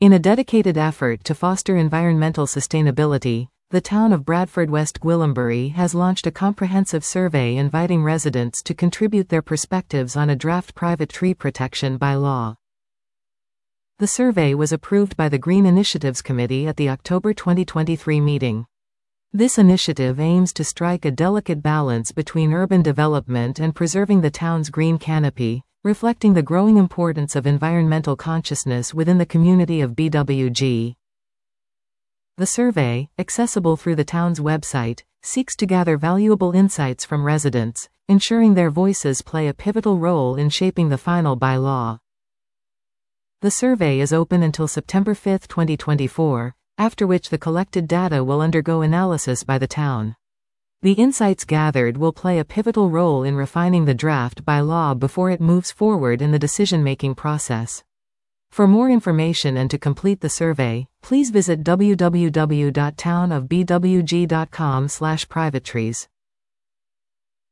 In a dedicated effort to foster environmental sustainability, the town of Bradford West Gwillimbury has launched a comprehensive survey inviting residents to contribute their perspectives on a draft private tree protection bylaw. The survey was approved by the Green Initiatives Committee at the October 2023 meeting. This initiative aims to strike a delicate balance between urban development and preserving the town's green canopy, reflecting the growing importance of environmental consciousness within the community of BWG. The survey, accessible through the town's website, seeks to gather valuable insights from residents, ensuring their voices play a pivotal role in shaping the final bylaw. The survey is open until September 5, 2024, after which the collected data will undergo analysis by the town. The insights gathered will play a pivotal role in refining the draft bylaw before it moves forward in the decision-making process. For more information and to complete the survey, please visit www.townofbwg.com/privatetrees.